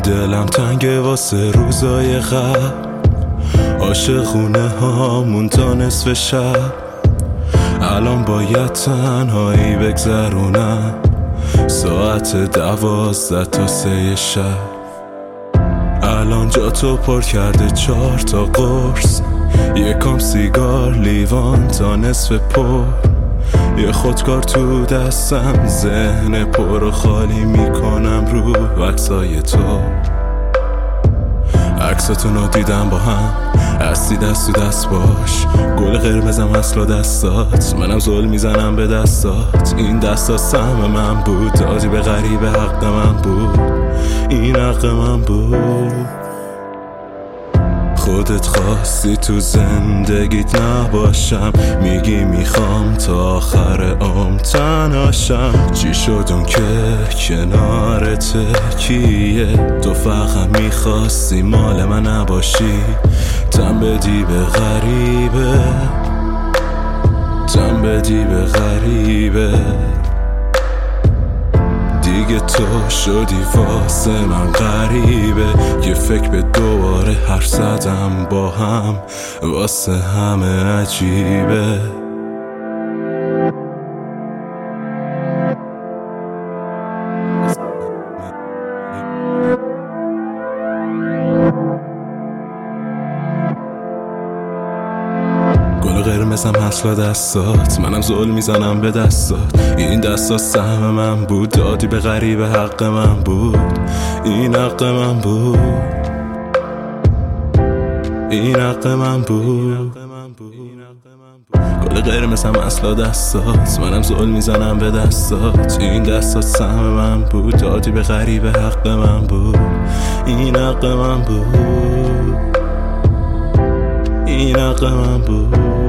دلم تنگه واسه روزای قبل، عاشقونه هامون تا نصف شب. الان باید تنهایی بگذرونم، ساعت 12 تا 3 شب. الان جا تو پر کرده 4 تا قرص، یکم سیگار، لیوان تا نصف پر، یه خودکار تو دستم، ذهن پر و خالی میکنم رو عکسای تو. عکساتونو دیدم با هم، هستی دست تو دست باش، گل قرمزم اصلا دستات، منم زل میزنم به دستات. این دستا سهم من بود، دادی به غریبه، حق من بود، این حق من بود. خودت خواستی تو زندگیت نباشم، میگی میخوام تا آخر عمر تنهاشم. چی شد اون که کنارت کیه؟ تو فقط میخواستی مال من نباشی، تن بدی به غریبه، تن بدی به غریبه. دیگه تو شدی واسه من غریبه، یه فکر به دوباره حرف زدم با هم، واسه همه عجیبه. گل قرمزم اصلا دستات، منم زل میزنم به دستات. این دستا سهم من بود، دادی به غریبه، حق من بود، این حق من بود، این حق من بود. گل قرمزم اصلا دستات، منم زل میزنم به دستات. این دستا سهم من بود، دادی به غریبه، حق من بود، این حق من بود، این حق من بود.